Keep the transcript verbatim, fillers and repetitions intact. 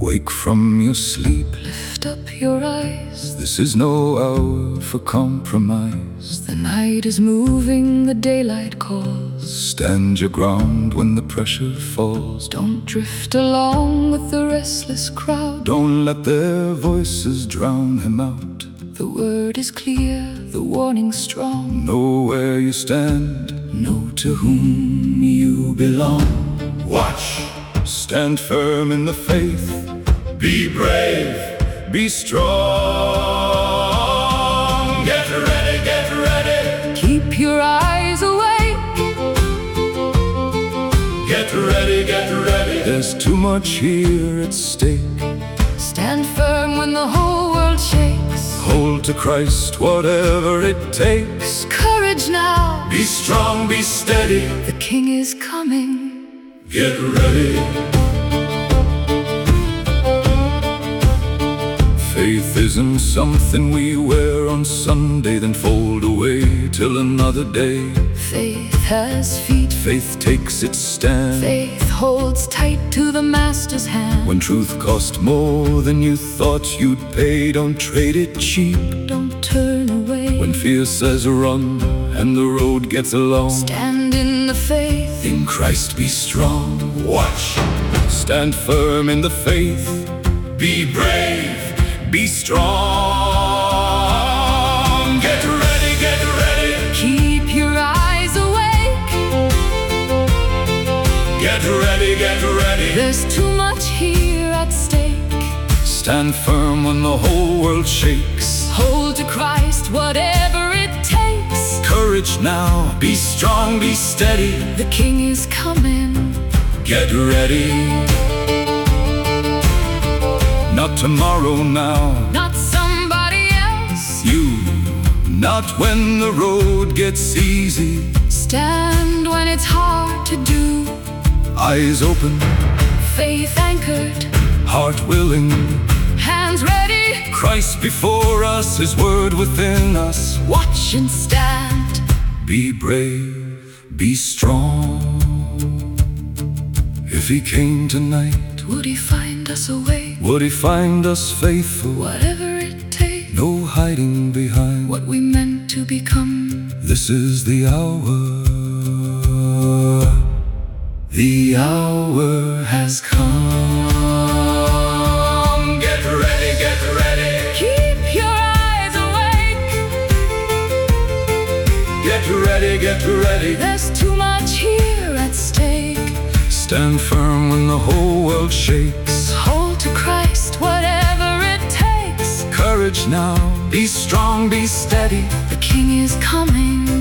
Wake from your sleep, lift up your eyes. this is no hour for compromise. The night is moving, the daylight calls. Stand your ground when the pressure falls. Don't drift along with the restless crowd. Don't let their voices drown him out. The word is clear, the warning strong. Know where you stand, Know to whom you belong. watch, stand firm in the faith. Be brave, be strong. Get ready, get ready. Keep your eyes awake. Get ready, get ready. There's too much here at stake. Stand firm when the whole world shakes. Hold to Christ, whatever it takes. Courage now, Be strong, be steady. the King is coming. Get ready. Faith isn't something we wear on Sunday, then fold away till another day. Faith has feet, Faith takes its stand faith holds tight to the Master's hand. when truth cost more than you thought you'd pay. Don't trade it cheap. Don't turn away. When fear says run and the road gets long, Stand in the faith. in Christ be strong. Watch, stand firm in the faith. Be brave, be strong. Get ready, get ready. Keep your eyes awake. Get ready, get ready. There's too much here at stake. Stand firm when the whole world shakes. Hold to Christ, whatever it takes. Courage now, be strong, be steady. The King is coming. Get ready. Not tomorrow now, Not somebody else. you. Not when the road gets easy. Stand when it's hard to do. Eyes open, Faith anchored, heart willing. hands ready. Christ before us, His word within us. Watch and stand. Be brave, be strong. If He came tonight, Would He find us awake? would He find us faithful? Whatever it takes. No hiding behind. What we meant to become. This is the hour. The hour has come. Get ready, get ready. Keep your eyes awake. Get ready, get ready. There's too much here at stake. Stand firm when the whole world shakes. Hold to Christ, whatever it takes. Courage now, be strong, be steady. The King is coming.